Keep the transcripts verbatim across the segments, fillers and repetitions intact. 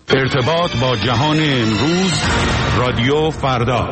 ارتباط با جهان امروز، رادیو فردا.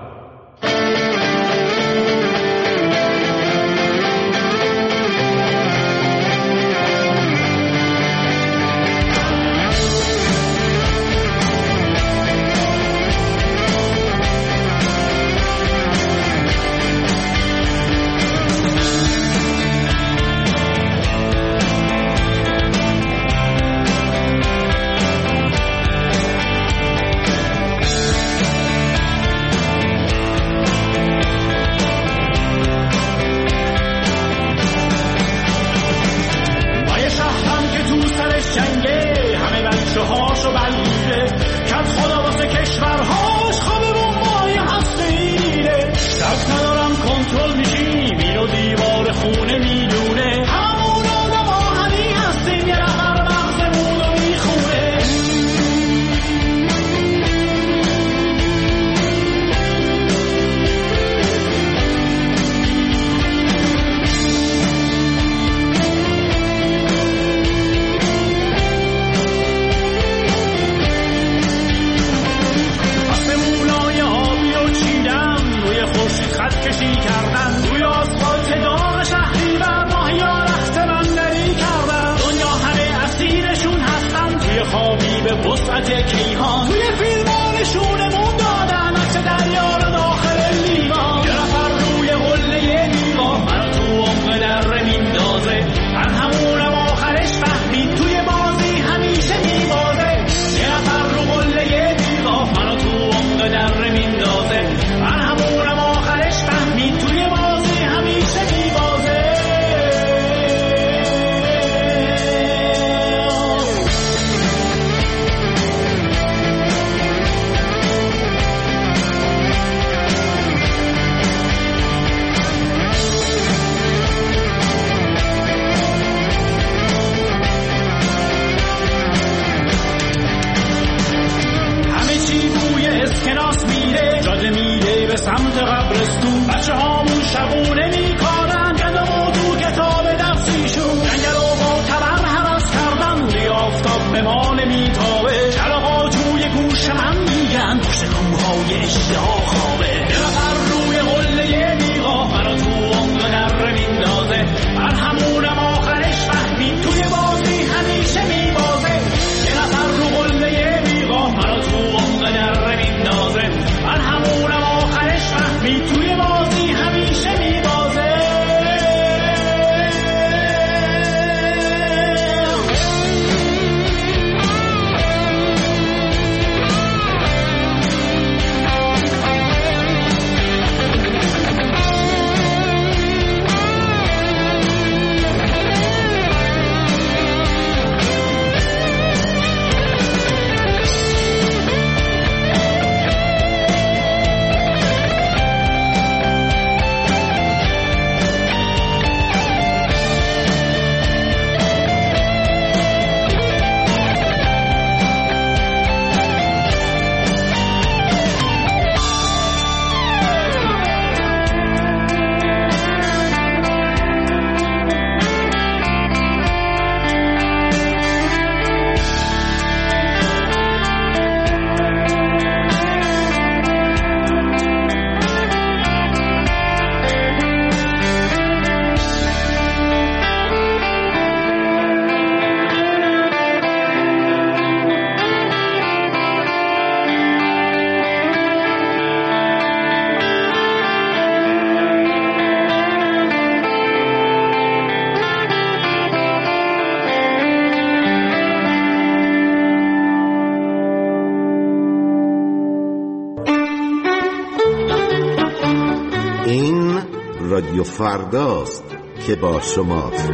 رادیو فرداست که با شماست.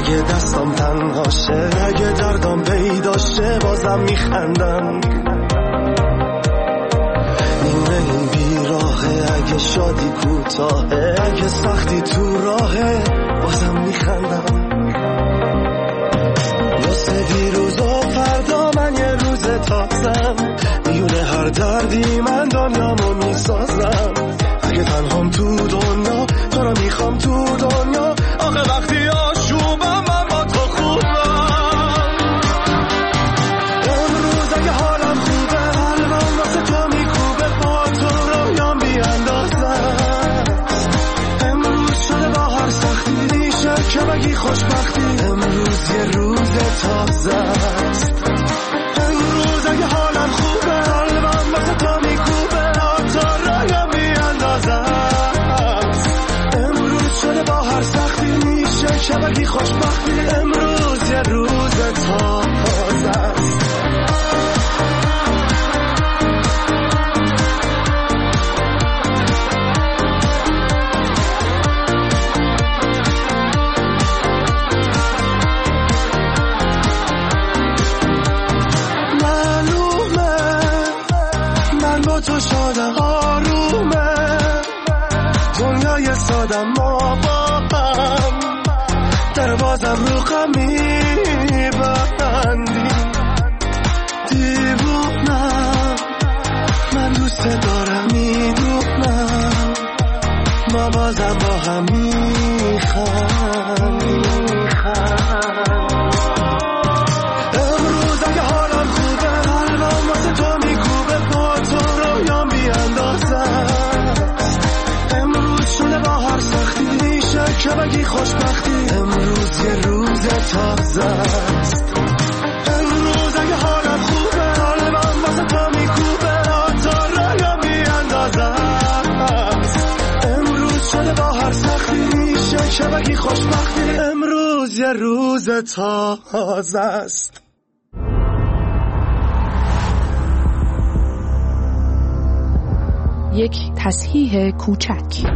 اگه دستم تنهاشه، اگه دردم پیداشه، بازم میخندم. نیمه این بیراهه، اگه شادی کوتاهه، اگه سختی تو راهه، بازم میخندم. واسه دیروز و فردا من یه روز تازم، میونه هر دردی من دنیامو میسازم. اگه تنهام تو دنیا، تو رو میخوام تو دنیا. آخه وقتی آشوبم من با تو خوبم. امروز اگه حالم خوبه، قلبم واسه تو میکوبه، با تو رویام بیاندازم. امروز شده با هر سختی میشه که بگی خوشبختی. امروز یه روز تازه است. امروز اگه حالم خوبه، قلبم واسه تو میکوبه، با تو رویام بیاندازم. امروز شده با هر سختی میشه که بگی خوشبختی. امروز یه روز تازه است. تو شادم آرومه، دنیای سادم ما با هم، در بازم رو غم میبندی. دیوونم من دوست دارم، میدونم ما بازم با هم میخوام. امروز اگه حالم خوبه، قلبم واسه تو میکوبه، با تو رویام بیاندازم. امروز شده با هر سختی میشه که بگی خوشبختی. امروز یه روز تازه است. امروز اگه حالم خوبه، قلبم واسه تو میکوبه، با تو رویام بیاندازم. امروز شده با هر سختی میشه که بگی خوشبختی. امروز یه روز تازه است. یک تصحیح کوچک.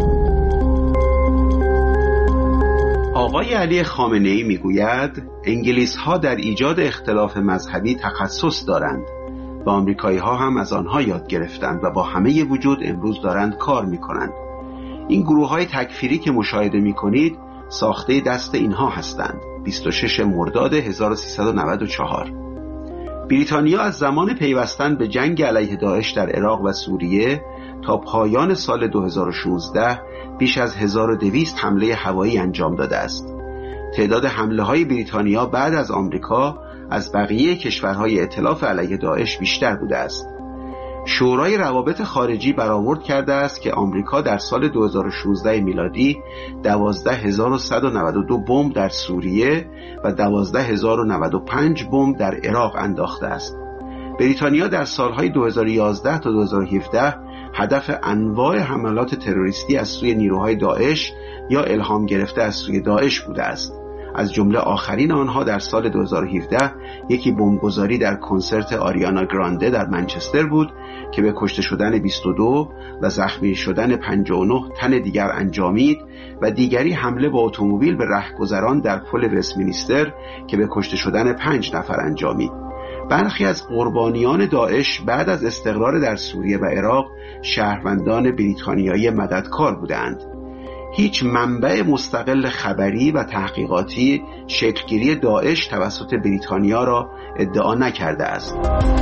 آقای علی خامنه‌ای میگوید انگلیس‌ها در ایجاد اختلاف مذهبی تخصص دارند و آمریکایی‌ها هم از آنها یاد گرفتند و با همه وجود امروز دارند کار می‌کنند. این گروه‌های تکفیری که مشاهده می‌کنید ساخته دست اینها هستند. بیست و شش مرداد هزار و سیصد و نود و چهار. بریتانیا از زمان پیوستن به جنگ علیه داعش در عراق و سوریه تا پایان سال دو هزار و شانزده بیش از هزار و دویست حمله هوایی انجام داده است. تعداد حمله‌های بریتانیا بعد از آمریکا از بقیه کشورهای ائتلاف علیه داعش بیشتر بوده است. شورای روابط خارجی برآورد کرده است که آمریکا در سال دو هزار و شانزده میلادی دوازده هزار و صد و نود و دو بمب در سوریه و دوازده هزار و نود و پنج بمب در عراق انداخته است. بریتانیا در سالهای دو هزار و یازده تا دو هزار و هفده هدف انواع حملات تروریستی از سوی نیروهای داعش یا الهام گرفته از سوی داعش بوده است. از جمله آخرین آنها در سال دو هزار و هفده یکی بمبگذاری در کنسرت آریانا گرانده در منچستر بود که به کشته شدن بیست و دو و زخمی شدن پنجاه و نه تن دیگر انجامید و دیگری حمله با اتومبیل به رهگذران در پل وستمینستر که به کشته شدن پنج نفر انجامید. برخی از قربانیان داعش بعد از استقرار در سوریه و عراق شهروندان بریتانیایی مددکار بودند. هیچ منبع مستقل خبری و تحقیقاتی شکلگیری داعش توسط بریتانیا را ادعا نکرده است.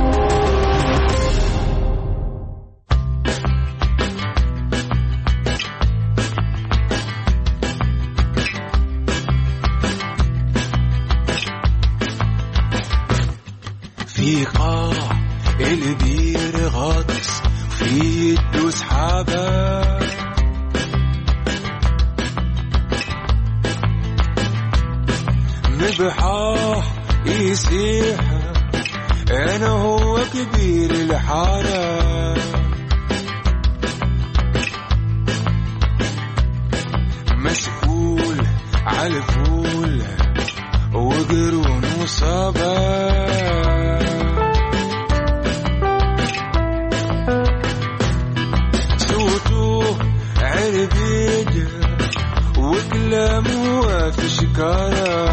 في قاع البير غطس في الدوس حباب مبحاح يسيح انا هو كبير الحارة مسؤول عالفول وقرون وصباب عربيد وكلامه في شكارة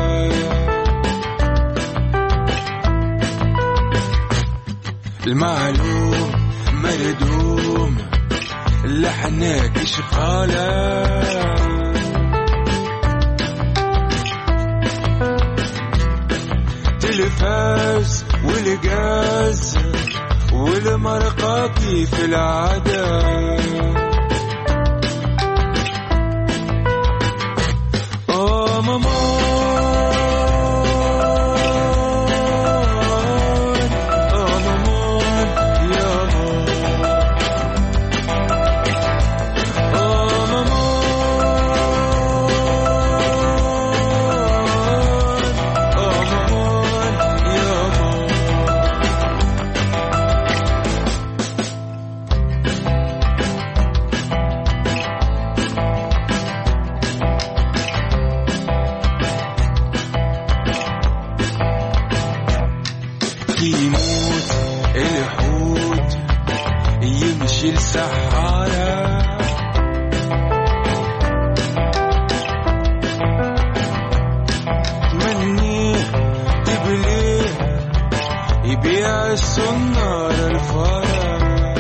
المعلوم مردوم لحنك شغالة تلفاز والغاز والمرقة كيف العادة آه ماما يموت الحوت يمشي السحارة تمنيه تبليه يبيع السنار الفارة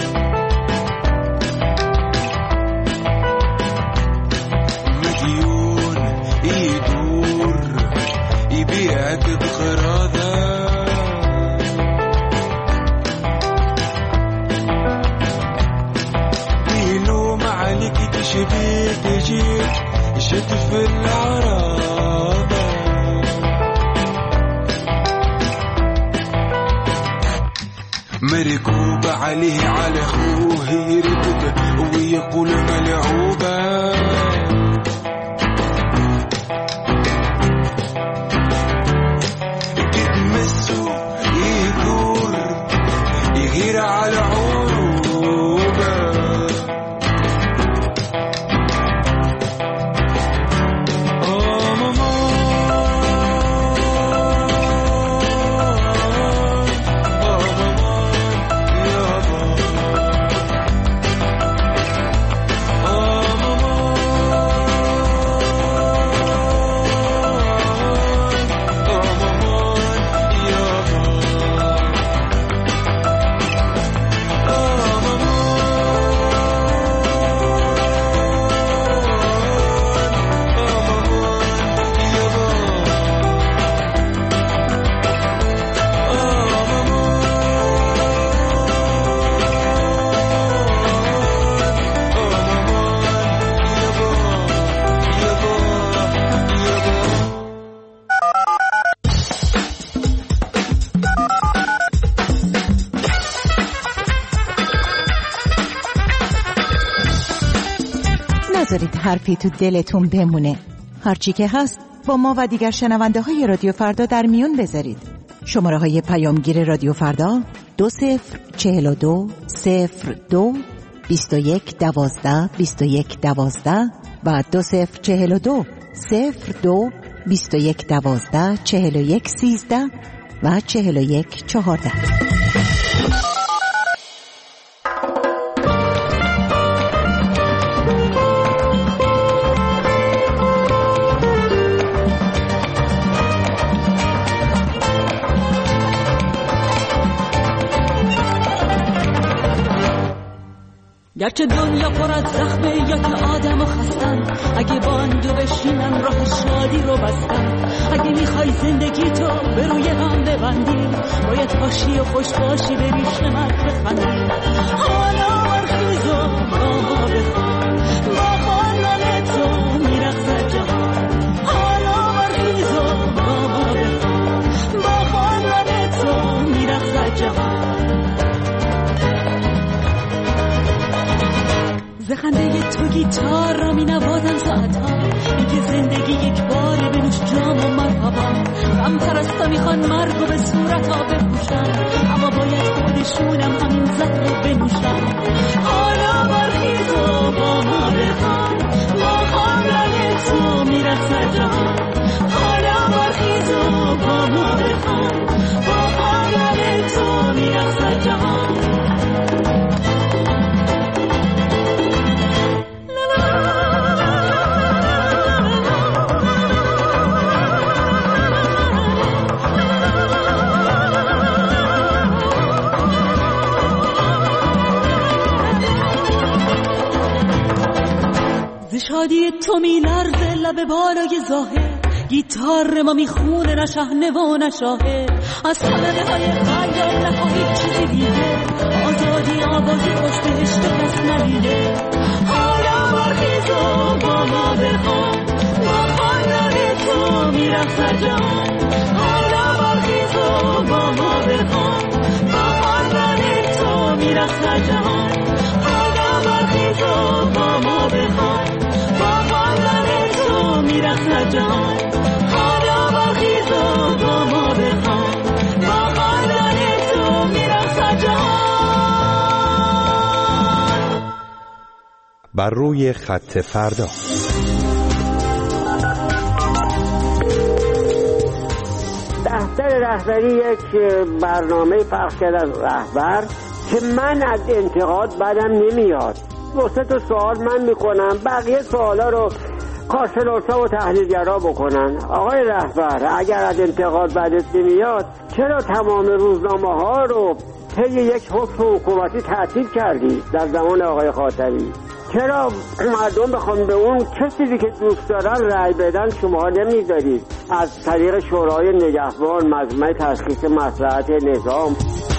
مديون يدور يبيعك بغراضة شبيك تجيك شتف العرابة مركوب عليه على أخوه يركض ويقول ملعوبة تتمسه يدور يغير على عروبة نذارید حرفی تو دلتون بمونه. هرچی که هست با ما و دیگر شنونده های رادیو فردا در میون بذارید. شماره های پیامگیر رادیو فردا دو صفر چهل و دو صفر دو بیست و یک دوازده بیست و یک دوازده و دو صفر چهل و دو صفر دو بیست و یک دوازده چهل و یک سیزده و چهل و یک چهارده. گرچه دنیا پر از زخمه یا که آدم و خستن، اگه باندو بشینن راه شادی رو بستن. اگه میخوای زندگی تو به روی هم ببندی، باید باشی و خوش باشی بری شمت بخندی. حالا برخیز و با ما بخوان، با خواندن تو میرخصد جهان. حالا برخیز و با ما بخوان، با خواندن تو میرخصد جهان. زخنده تو گیتار را می نوازم ساعتها، میگه زندگی یک باره بنوش جام و مرحبا. غم پرستا میخوان مرگو به صورتا بپوشن، اما باید خودشونم همین زهر بنوشن. حالا برخیز و با ما بخوان، با خواندن تو میرخصد جهان. حالا برخیز و با ما بخوان، با خواندن تو میرخصد جهان. ز شادی تو می لرزه لب بالای ظاهر، گیتار ما میخونه نه شهنه و نه شاهد، از طبقه های خیال نخواهی چیزی دیگه، آزادی آبادی خوش بهشت کس ندیده. حالا برخیز و با ما بخوام، با خاندان تو میرخصد جهان. حالا برخیز و با ما بخوام، با خاندان تو میرخصد جهان. حالا برخیز و با ما بخوام، با خاندان تو میرخصد جهان. حالا برخیز و با ما بخوام، با خاندان تو میرخصد جهان. بر روی خط فردا. دفتر رهبری یک برنامه پخش کرد از رهبر که من از انتقاد بدم نمیاد. دو سه تا سوال من میکنم، بقیه سوالا رو کارشناسا و تحلیلگرا بکنن. آقای رهبر، اگر از انتقاد بدت نمیاد چرا تمام روزنامه ها رو طی یک حکم حکومتی تعطیل کردی در زمان آقای خاتمی؟ چرا مردم بخوام به اون کسی که دوست دارن رأی بدن شما نمیذارید؟ از طریق شورای نگهبان، مجمع تشخیص مصلحت نظام.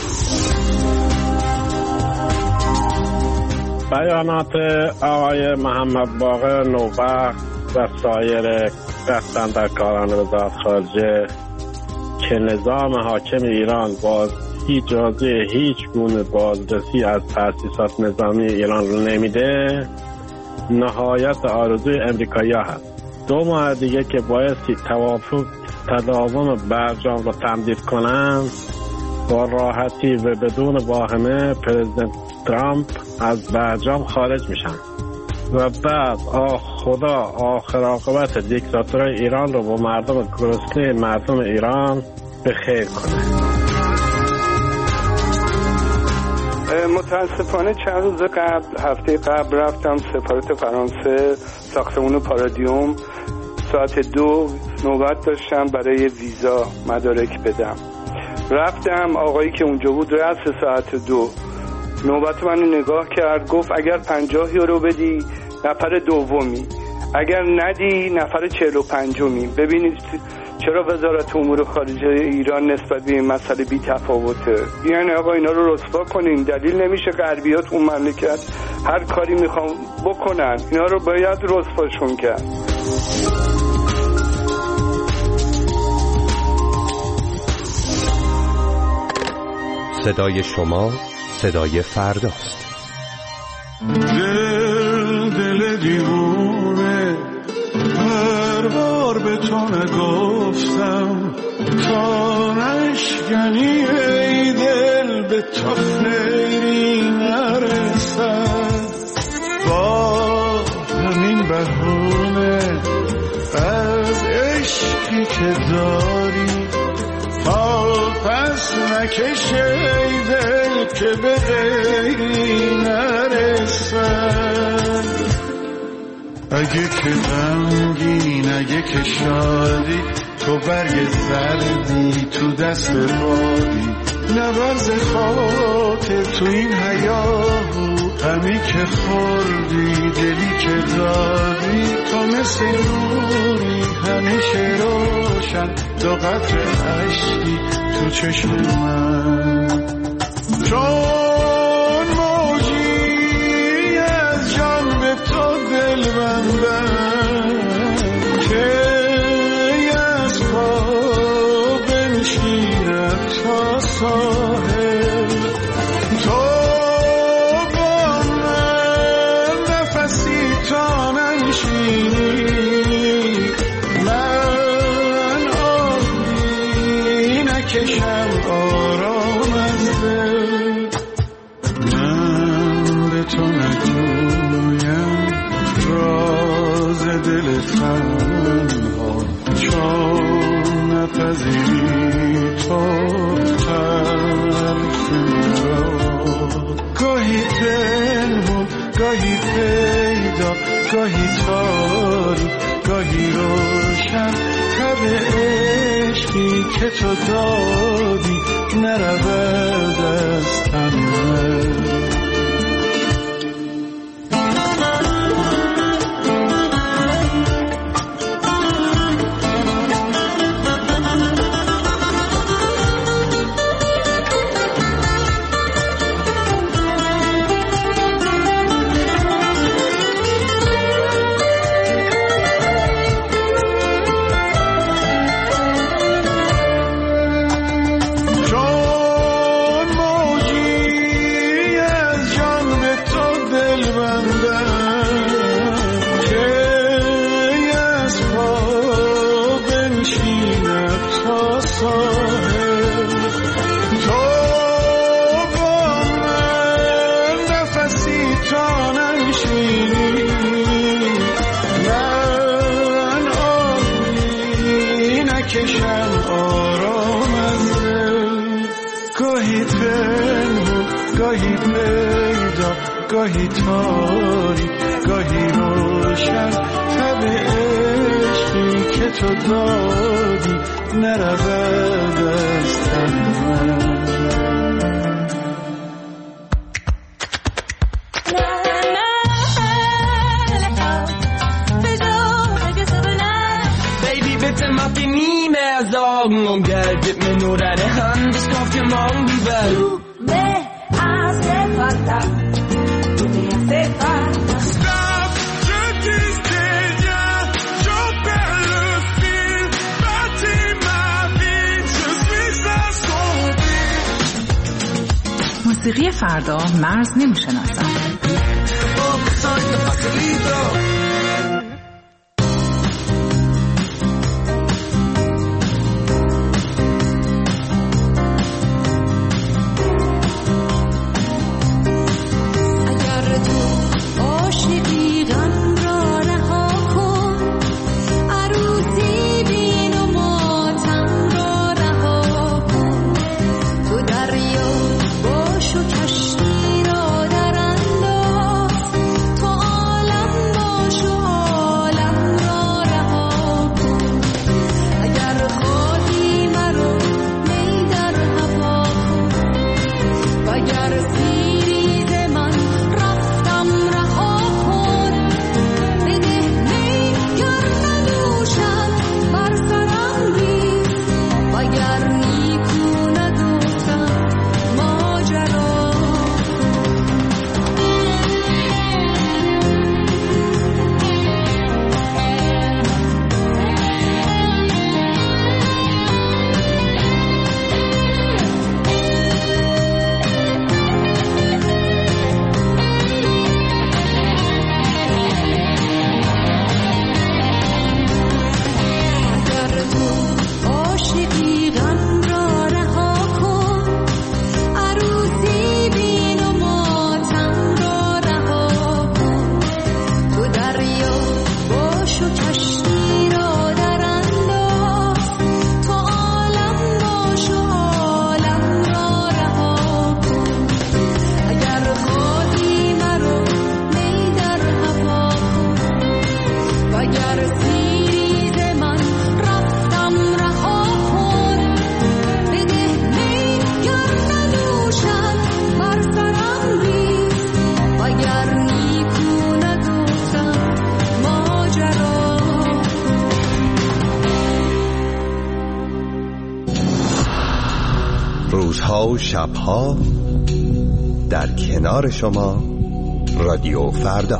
بیانات آقای محمد باقر نوبخت و سایر دستاندرکاران وزارت خارجه که نظام حاکم ایران با اجازه هیچ گونه بازرسی از تأسیسات نظامی ایران رو نمیده، نهایت آرزوی امریکایی‌ها هست. دو ماه دیگه که بایستی توافق تداوم برجام رو تمدید کنن، با راحتی و بدون واهمه پرزیدنت ترامپ از برجام خارج میشن و بعد آه خدا آخر عاقبت دیکتاتورای ایران رو با مردم گرسنه مردم ایران به خیر کنه. متاسفانه چند روز قبل، هفته قبل رفتم سفارت فرانسه ساختمون پارادیوم، ساعت دو نوبت داشتم برای ویزا مدارک بدم. رفتم، آقایی که اونجا بود رأس ساعت دو نوبت منو نگاه کرد، گفت اگر پنجاه یورو بدی نفر دومی، اگر ندی نفر چهل و پنجمی. ببینید چرا وزارت امور خارجه ایران نسبت به این مسئله بی تفاوته. یعنی آقا اینا رو رسوا کنین، دلیل نمیشه غربیات اون مملکت هر کاری میخوام بکنن، اینا رو باید رسواشون کرد. صدای شما صدای فرداست. دل دل دیوونه هر بار به تو نگفتم، تا نشکنی ای دل به تو خیری نرسد. با همین بهونه از عشقی که داری تا پس نکش ای دل که به غیری نرسد. اگه که غمگین، اگه که شادی، تو برگ زردی تو دست بادی، نبرز خاطر تو این حیاهو، غمی که خوردی دلی که دادی، تو مثل نوری همیشه روشن، دو قطر عشقی تو چشم من. چون موجی از جان به تو دل بندم، که از پا بنشیند تا ساحل، تو با من نفسی تا ننشینی، من آبی نکشم آرام از دل. من به تو نگویم راز دل تنها، چون نپذیری تو حرف مرا. گاهی پنهون، گاهی پیدا، گاهی تاری، گاهی روشن، تب عشقی که تو دادی نرود از تن من. میکشم آرام از دل، گاهی پنهون گاهی پیدا، گاهی تاریک گاهی روشن، تب عشقی که تو دادی نرود از تن من. Sorgen um Geld, gib mir nur deine Hand, ich kauf dir morgen die Welt. Du me hace falta, du me hace falta. Stop, je disais rien, je perds le fil, bâtis ma vie, je suis assombri. موسیقی فردا مرز نمیشناسد. Oh, soy de facilito. روزها و شبها در کنار شما رادیو فردا.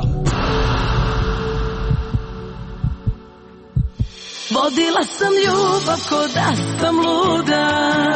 Vodila sam ljubav ko da sam luda.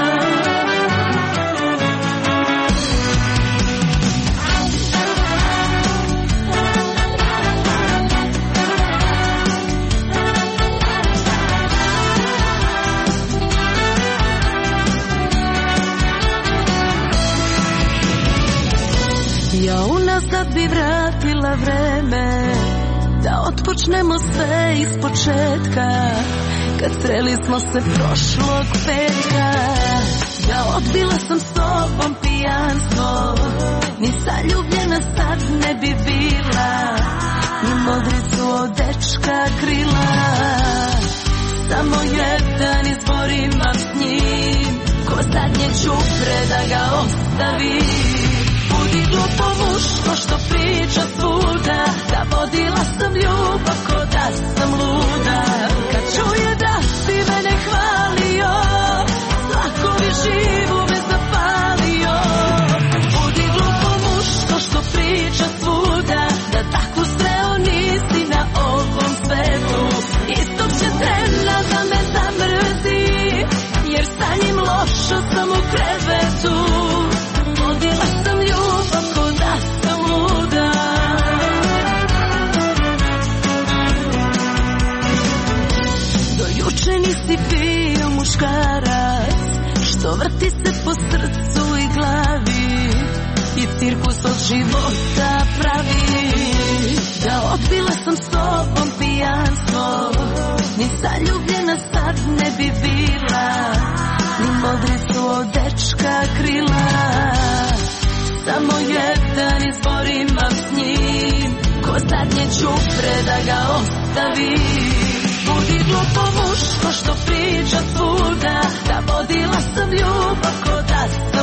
Ja unazad bi vratila vreme, da otpočnemo sve iz početka, kad sreli smo se prošlog petka. Ja odbila sam s tobom pijanstvo, ni zaljubljena sad ne bi bila, ni modricu od dečka krila. Samo jedan izbor imam s njim, ko zadnje čupre da ga ostavim. Budi glupo muško što priča svuda, da vodila sam ljubav ko da sam luda. Kad čuje da si mene hvalio, zlakovi živu me zapalio. Budi glupo muško što priča svuda, da takvu sreo nisi na ovom svetu. Istog će trena da me zamrzi, jer sa njim lošo sam u krevetu. Vodila sam ljubav ko da sam luda. Do juče nisi bio muškarac, što vrti se po srcu i glavi i cirkus od života pravi. Da odbila sam s tobom pijanstvo, ni zaljubljena sad sad ne bi bila, ni modri su od dečka krila. Samo jedan izbor imam s njim, ko zadnje čupre da ga ostavim. Budi glupo muško što priča svuda, da vodila sam ljubav ko da sam